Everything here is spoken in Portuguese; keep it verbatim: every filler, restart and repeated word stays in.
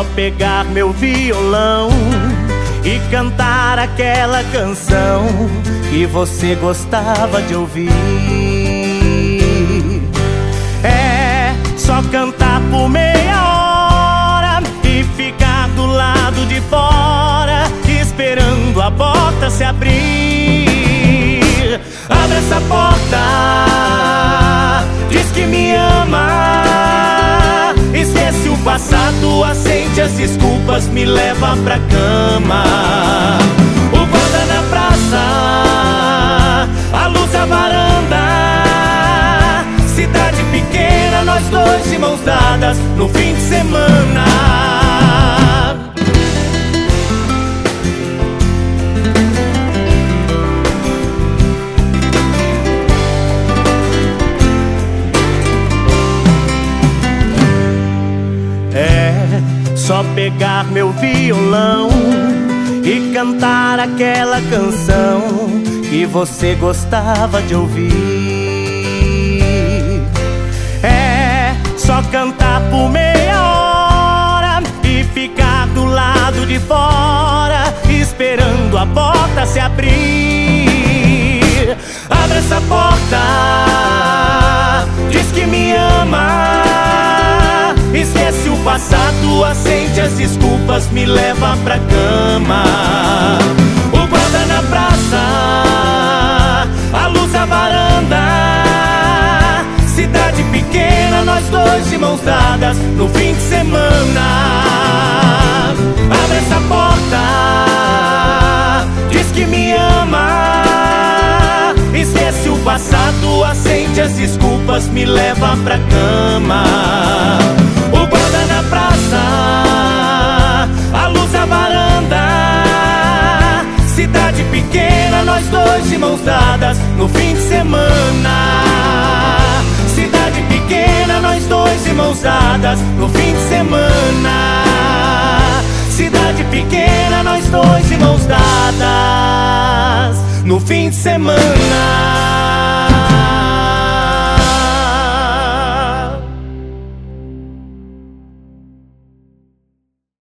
pegar meu violão e cantar aquela canção que você gostava de ouvir. É só cantar por meia hora e ficar do lado de fora, esperando a porta se abrir. Abre essa porta, diz que me ama, esquece o passado, aceite as desculpas, me leva pra cama. O guarda na praça, a luz da varanda, cidade pequena, nós dois de mãos dadas no fim de semana. Só pegar meu violão e cantar aquela canção que você gostava de ouvir. É só cantar por meia hora e ficar do lado de fora, esperando a porta se abrir. Abre essa porta, diz que me ama, esquece o passado, aceite as desculpas, me leva pra cama. O guarda na praça, a luz da varanda, cidade pequena, nós dois de mãos dadas no fim de semana. Abre essa porta, diz que me ama, esquece o passado, aceite as desculpas, me leva pra cama. O guarda na praça, a luz da varanda, cidade pequena, nós dois de mãos dadas no fim de semana. Cidade pequena, nós dois de mãos dadas no fim de semana. Cidade pequena, nós dois de mãos dadas no fim de semana.